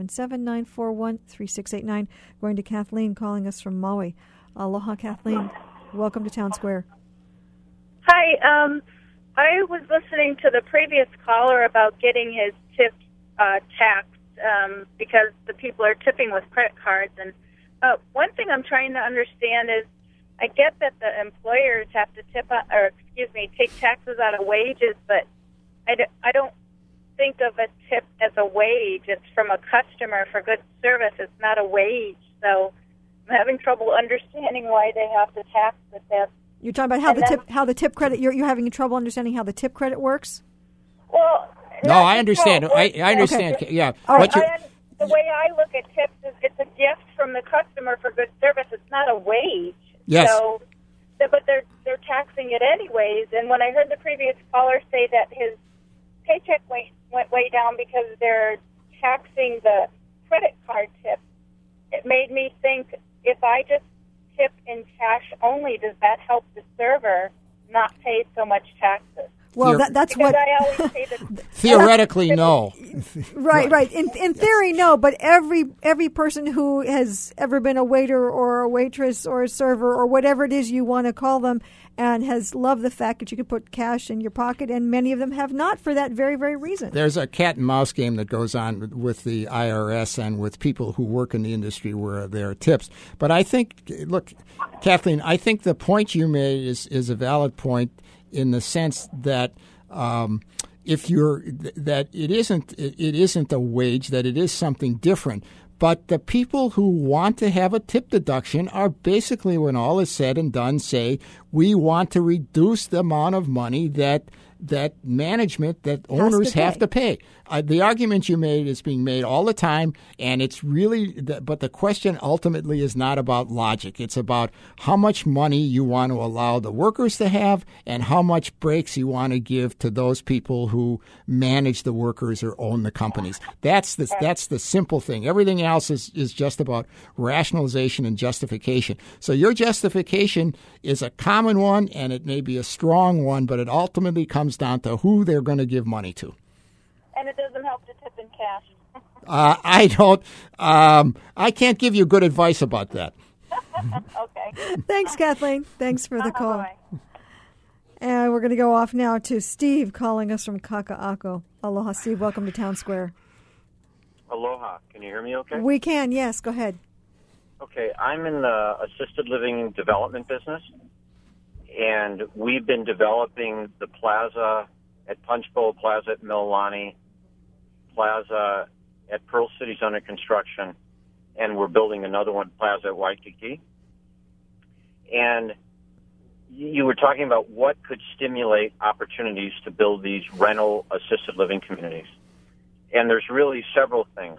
877-941-3689. Going to Kathleen calling us from Maui. Aloha, Kathleen. Welcome to Town Square. Hi. I was listening to the previous caller about getting his tip taxed because the people are tipping with credit cards. And one thing I'm trying to understand is I get that the employers have to take taxes out of wages, but I don't think of a tip as a wage. It's from a customer for good service. It's not a wage. So I'm having trouble understanding why they have to tax with this. You're talking about how the tip credit. You're having trouble understanding how the tip credit works. Well, no, I understand. I understand. Okay. Yeah. The way I look at tips is it's a gift from the customer for good service. It's not a wage. Yes. But they're taxing it anyways. And when I heard the previous caller say that his paycheck went way down because they're taxing the credit card tip, it made me think, if I just tip in cash only, does that help the server not pay so much taxes? Well, that's what I always say that theoretically no. Right. In theory, no. But every person who has ever been a waiter or a waitress or a server or whatever it is you want to call them, and has loved the fact that you can put cash in your pocket, and many of them have not for that very, very reason. There's a cat and mouse game that goes on with the IRS and with people who work in the industry where there are tips. But I think, look, Kathleen, I think the point you made is a valid point, in the sense that that it isn't a wage, that it is something different. But the people who want to have a tip deduction are basically, when all is said and done, say, we want to reduce the amount of money that management, that owners have to pay. The argument you made is being made all the time, and it's really, but the question ultimately is not about logic. It's about how much money you want to allow the workers to have and how much breaks you want to give to those people who manage the workers or own the companies. That's the simple thing. Everything else is just about rationalization and justification. So your justification is a common one, and it may be a strong one, but it ultimately comes down to who they're going to give money to. And it doesn't help to tip in cash. I don't. I can't give you good advice about that. Okay. Thanks, Kathleen. Thanks for the call. Bye. And we're going to go off now to Steve calling us from Kaka'ako. Aloha, Steve. Welcome to Town Square. Aloha. Can you hear me okay? We can, yes. Go ahead. Okay, I'm in the assisted living development business, and we've been developing the plaza at Punch Bowl Plaza at Mililani, Plaza at Pearl City's under construction, and we're building another one, Plaza at Waikiki. And you were talking about what could stimulate opportunities to build these rental assisted living communities. And there's really several things.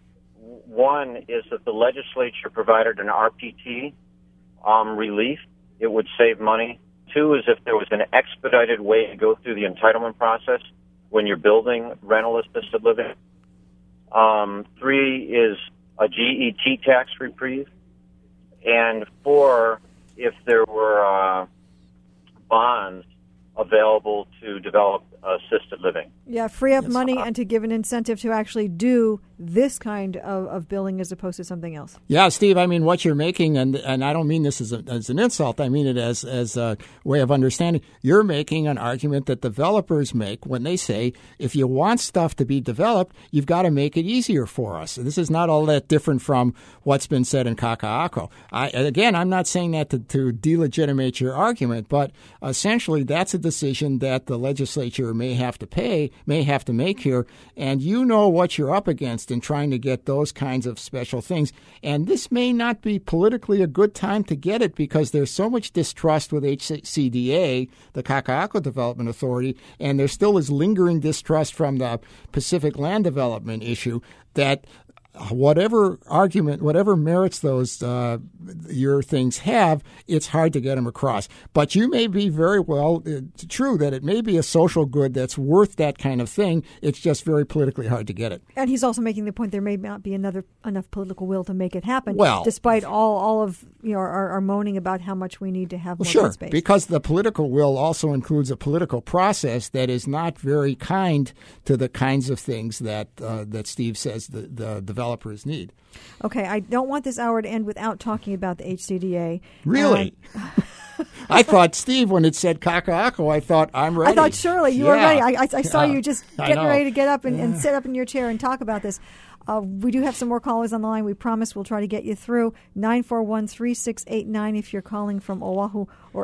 One is that the legislature provided an RPT relief. It would save money. Two is if there was an expedited way to go through the entitlement process when you're building rental assisted living. Three is a GET tax reprieve. And four, if there were bonds available to develop assisted living. Yeah, free up money and to give an incentive to actually do this kind of billing as opposed to something else. Yeah, Steve, I mean, what you're making, and I don't mean this as an insult, I mean it as a way of understanding. You're making an argument that developers make when they say, if you want stuff to be developed, you've got to make it easier for us. This is not all that different from what's been said in Kaka'ako. Again, I'm not saying that to delegitimate your argument, but essentially that's a decision that the legislature may have to make here, and you know what you're up against in trying to get those kinds of special things. And this may not be politically a good time to get it because there's so much distrust with HCDA, the Kaka'ako Development Authority, and there still is lingering distrust from the Pacific Land Development issue that whatever argument, whatever merits those your things have, it's hard to get them across. But you may be very well true that it may be a social good that's worth that kind of thing. It's just very politically hard to get it. And he's also making the point there may not be enough political will to make it happen. Well, despite all of our moaning about how much we need to have more sure, space. Because the political will also includes a political process that is not very kind to the kinds of things that Steve says the developers need. Okay, I don't want this hour to end without talking about the HCDA. Really? I thought, Steve, when it said Kaka'ako, I thought, I'm ready. I thought, surely, you were ready. I saw you just getting ready to get up and sit up in your chair and talk about this. We do have some more callers on the line. We promise we'll try to get you through. 941-3689 if you're calling from Oahu, or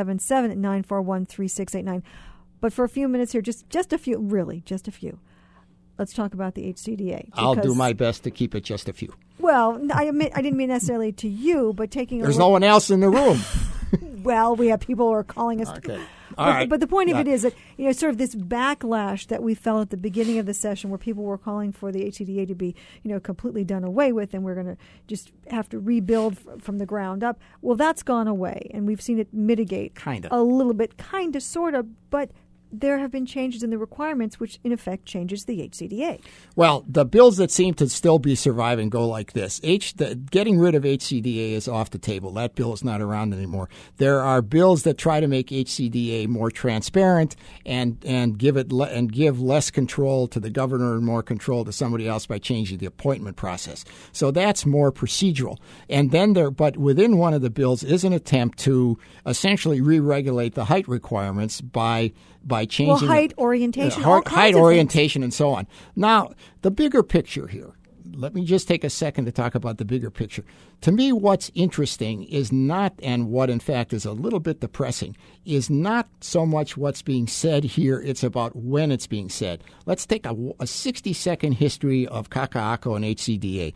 877-941-3689. But for a few minutes here, just a few, really, just a few. Let's talk about the HCDA. I'll do my best to keep it just a few. Well, I didn't mean necessarily to you, but taking There's no one else in the room. Well, we have people who are calling us. Okay. All right. But the point of it is that, sort of this backlash that we felt at the beginning of the session where people were calling for the HCDA to be, completely done away with, and we're going to just have to rebuild from the ground up. Well, that's gone away, and we've seen it mitigate a little bit, kind of, sort of, but there have been changes in the requirements, which in effect changes the HCDA. Well, the bills that seem to still be surviving go like this. Getting rid of HCDA is off the table. That bill is not around anymore. There are bills that try to make HCDA more transparent and give less control to the governor and more control to somebody else by changing the appointment process. So that's more procedural. And then but within one of the bills is an attempt to essentially re-regulate the height requirements by changing height orientation, height orientation, and so on. Now, the bigger picture here. Let me just take a second to talk about the bigger picture. To me, what's interesting is not, and what in fact is a little bit depressing, is not so much what's being said here. It's about when it's being said. Let's take a 60-second history of Kaka'ako and HCDA.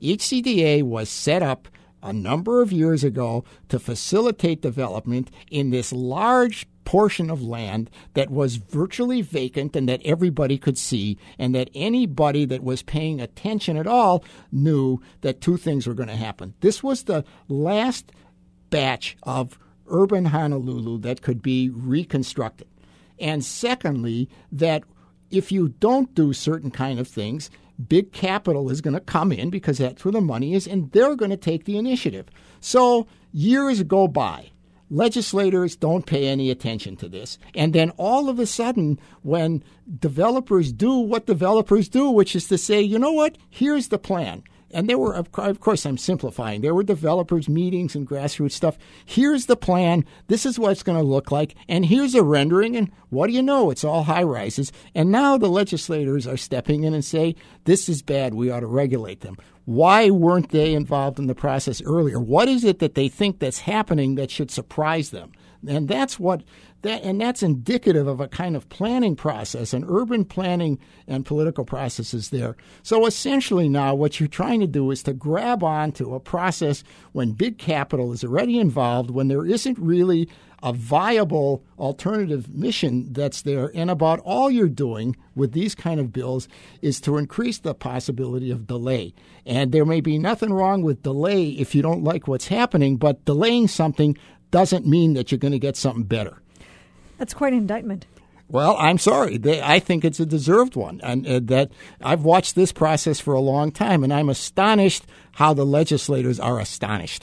HCDA was set up a number of years ago to facilitate development in this large portion of land that was virtually vacant and that everybody could see, and that anybody that was paying attention at all knew that two things were going to happen. This was the last batch of urban Honolulu that could be reconstructed. And secondly, that if you don't do certain kind of things, big capital is going to come in because that's where the money is, and they're going to take the initiative. So years go by. Legislators don't pay any attention to this. And then all of a sudden, when developers do what developers do, which is to say, you know what, here's the plan. and there were, of course, I'm simplifying. There were developers meetings and grassroots stuff. Here's the plan. This is what it's going to look like. And here's a rendering. And what do you know? It's all high rises. And now the legislators are stepping in and say, this is bad. We ought to regulate them. Why weren't they involved in the process earlier? What is it that they think that's happening that should surprise them? And that's indicative of a kind of planning process, an urban planning and political processes there. So essentially now what you're trying to do is to grab onto a process when big capital is already involved, when there isn't really a viable alternative mission that's there. And about all you're doing with these kind of bills is to increase the possibility of delay. And there may be nothing wrong with delay if you don't like what's happening, but delaying something doesn't mean that you're going to get something better. That's quite an indictment. Well, I'm sorry. I think it's a deserved one. And that I've watched this process for a long time, and I'm astonished how the legislators are astonished.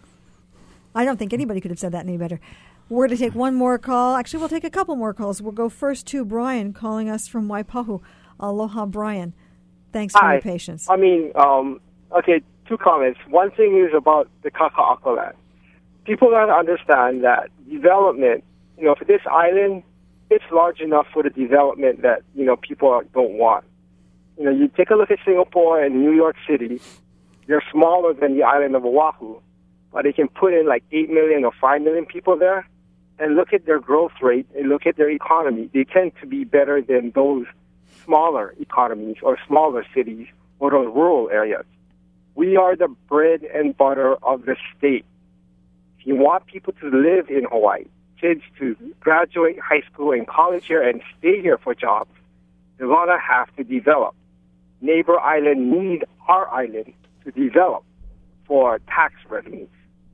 I don't think anybody could have said that any better. We're going to take one more call. Actually, we'll take a couple more calls. We'll go first to Brian calling us from Waipahu. Aloha, Brian. Thanks for your patience. Okay, two comments. One thing is about the Kaka'ako land. People got to understand that development, for this island, it's large enough for the development that, people don't want. You take a look at Singapore and New York City, they're smaller than the island of Oahu, but they can put in like 8 million or 5 million people there, and look at their growth rate and look at their economy. They tend to be better than those smaller economies or smaller cities or those rural areas. We are the bread and butter of the state. If you want people to live in Hawaii, kids to graduate high school and college here and stay here for jobs, they're going to have to develop. Neighbor Island need our island to develop for tax revenues.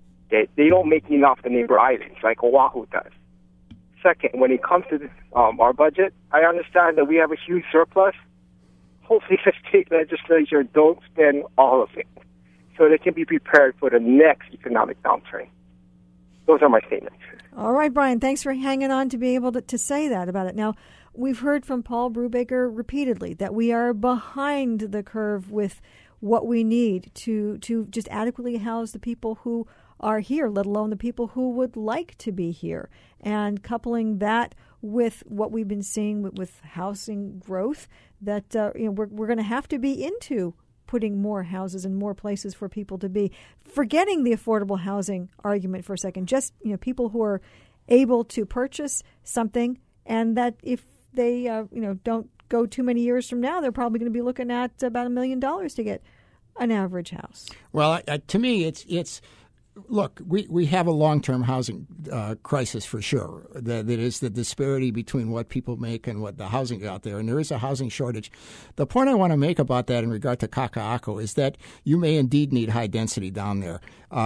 They don't make enough the neighbor islands like Oahu does. Second, when it comes to our budget, I understand that we have a huge surplus. Hopefully the state legislature don't spend all of it so they can be prepared for the next economic downturn. Those are my statements. All right, Brian, thanks for hanging on to be able to say that about it. Now, we've heard from Paul Brubaker repeatedly that we are behind the curve with what we need to just adequately house the people who are here, let alone the people who would like to be here. And coupling that with what we've been seeing with housing growth, that we're going to have to be into putting more houses in more places for people to be. Forgetting the affordable housing argument for a second, just people who are able to purchase something, and that if they don't go too many years from now, they're probably going to be looking at about $1 million to get an average house. Well, to me, it's look, we have a long-term housing crisis for sure. That is the disparity between what people make and what the housing out there, and there is a housing shortage. The point I want to make about that in regard to Kaka'ako is that you may indeed need high density down there.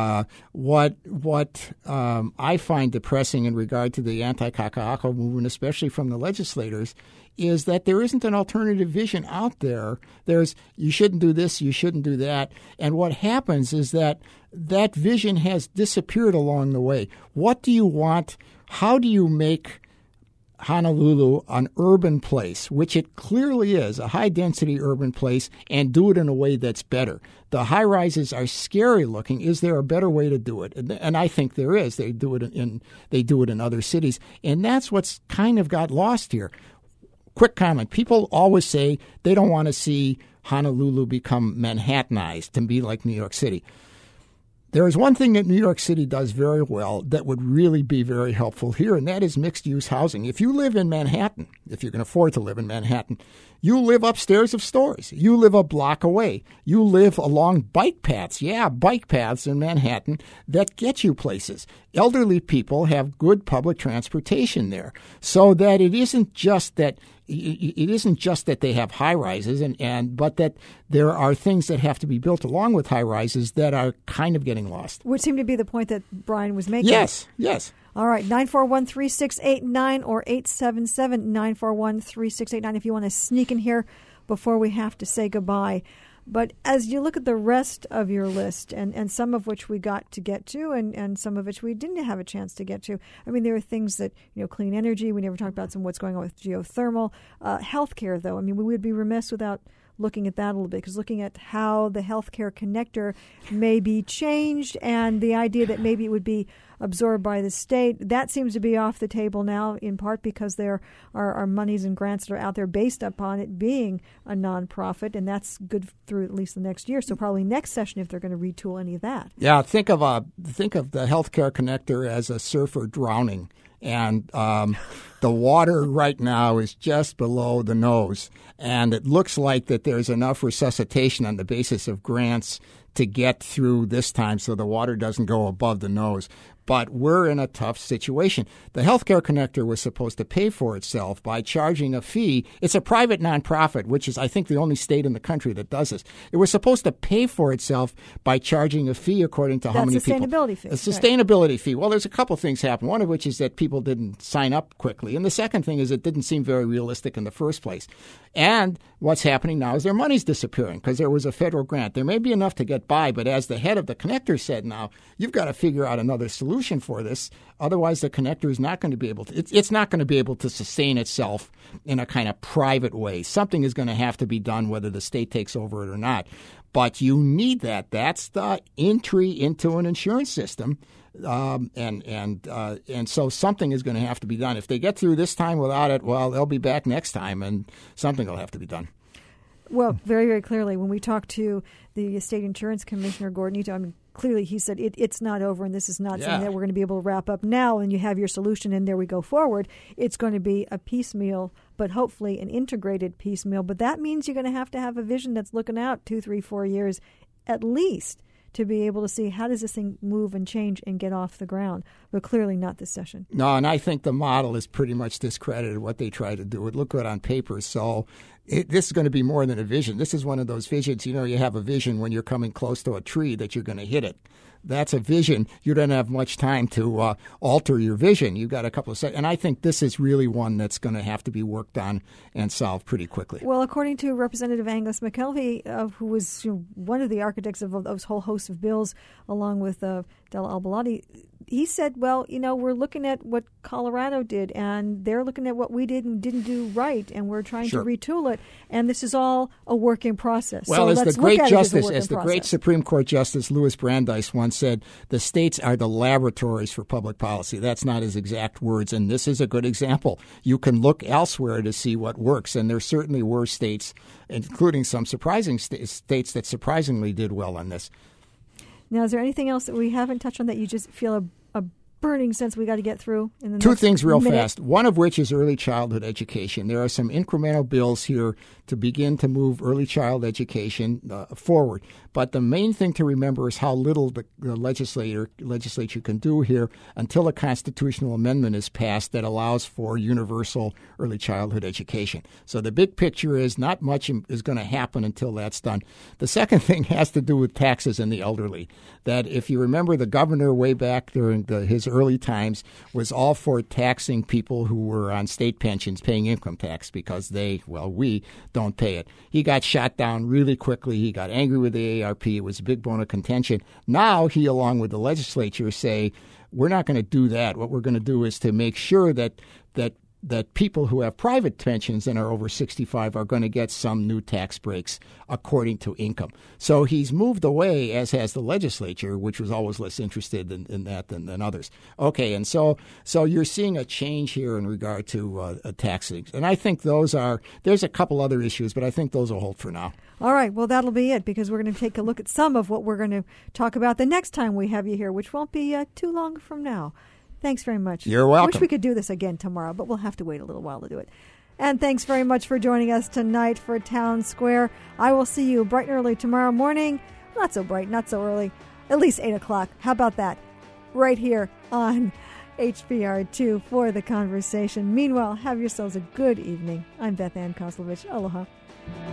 What I find depressing in regard to the anti-Kaka'ako movement, especially from the legislators, is that there isn't an alternative vision out there. There's, you shouldn't do this, you shouldn't do that. And what happens is that vision has disappeared along the way. What do you want? How do you make Honolulu an urban place, which it clearly is, a high-density urban place, and do it in a way that's better? The high-rises are scary looking. Is there a better way to do it? And I think there is. They do it in other cities. And that's what's kind of got lost here. Quick comment. People always say they don't want to see Honolulu become Manhattanized, to be like New York City. There is one thing that New York City does very well that would really be very helpful here, and that is mixed-use housing. If you live in Manhattan, if you can afford to live in Manhattan, you live upstairs of stores. You live a block away. You live along bike paths. Yeah, bike paths in Manhattan that get you places. Elderly people have good public transportation there, so that it isn't just that they have high rises, but that there are things that have to be built along with high rises that are kind of getting lost. Would seem to be the point that Brian was making. Yes. All right, 941-3689 or 877-941-3689 if you want to sneak in here before we have to say goodbye. But as you look at the rest of your list, and some of which we got to get to and some of which we didn't have a chance to get to, I mean, there are things that, clean energy, we never talked about some what's going on with geothermal. Healthcare, though, I mean, we would be remiss without looking at that a little bit, because looking at how the healthcare connector may be changed and the idea that maybe it would be absorbed by the state, that seems to be off the table now, in part because there are monies and grants that are out there based upon it being a nonprofit, and that's good through at least the next year. So probably next session, if they're going to retool any of that. Yeah, think of the healthcare connector as a surfer drowning. And the water right now is just below the nose. And it looks like that there's enough resuscitation on the basis of grants to get through this time so the water doesn't go above the nose. But we're in a tough situation. The healthcare connector was supposed to pay for itself by charging a fee. It's a private nonprofit, which is, I think, the only state in the country that does this. It was supposed to pay for itself by charging a fee according to how many people. Sustainability fee. A sustainability fee. Well, there's a couple things happen. One of which is that people didn't sign up quickly. And the second thing is it didn't seem very realistic in the first place. And what's happening now is their money's disappearing because there was a federal grant. There may be enough to get by, but as the head of the connector said now, you've got to figure out another solution for this. Otherwise, the connector is not going to be able to, it's not going to be able to sustain itself in a kind of private way. Something is going to have to be done whether the state takes over it or not. But you need that. That's the entry into an insurance system. And so something is going to have to be done. If they get through this time without it, well, they'll be back next time and something will have to be done. Well, very, very clearly, when we talked to the State Insurance Commissioner, Gordon Ito, I mean, clearly he said it's not over and this is not something that we're going to be able to wrap up now and you have your solution and there we go forward. It's going to be a piecemeal, but hopefully an integrated piecemeal. But that means you're going to have a vision that's looking out 2, 3, 4 years at least to be able to see how does this thing move and change and get off the ground. But clearly not this session. No, and I think the model is pretty much discredited what they try to do. It looked good on paper, so this is going to be more than a vision. This is one of those visions. You know, you have a vision when you're coming close to a tree that you're going to hit it. That's a vision. You don't have much time to alter your vision. You've got a couple of seconds. And I think this is really one that's going to have to be worked on and solved pretty quickly. Well, according to Representative Angus McKelvey, who was one of the architects of those whole host of bills, along with Della Al-Baladi, he said, well, you know, we're looking at what Colorado did, and they're looking at what we did and didn't do right, and we're trying to retool it. And this is all a working process. Well, so as the great Supreme Court Justice Louis Brandeis once said, the states are the laboratories for public policy. That's not his exact words, and this is a good example. You can look elsewhere to see what works, and there certainly were states, including some surprising states that surprisingly did well on this. Now, is there anything else that we haven't touched on that you just feel a burning sense we got to get through in the Two next things real minute? fast. One of which is early childhood education. There are some incremental bills here to begin to move early child education forward. But the main thing to remember is how little the legislature can do here until a constitutional amendment is passed that allows for universal early childhood education. So the big picture is not much is going to happen until that's done. The second thing has to do with taxes and the elderly. That if you remember, the governor way back during his early times was all for taxing people who were on state pensions paying income tax because we don't pay it. He got shot down really quickly. He got angry with the ARP. It was a big bone of contention. Now he, along with the legislature, say, we're not going to do that. What we're going to do is to make sure that people who have private pensions and are over 65 are going to get some new tax breaks according to income. So he's moved away, as has the legislature, which was always less interested in that than others. Okay, and so you're seeing a change here in regard to taxing. And I think there's a couple other issues, but I think those will hold for now. All right, well, that'll be it, because we're going to take a look at some of what we're going to talk about the next time we have you here, which won't be too long from now. Thanks very much. You're welcome. I wish we could do this again tomorrow, but we'll have to wait a little while to do it. And thanks very much for joining us tonight for Town Square. I will see you bright and early tomorrow morning. Not so bright, not so early. At least 8 o'clock. How about that? Right here on HPR2 for The Conversation. Meanwhile, have yourselves a good evening. I'm Beth Ann Kozlovich. Aloha.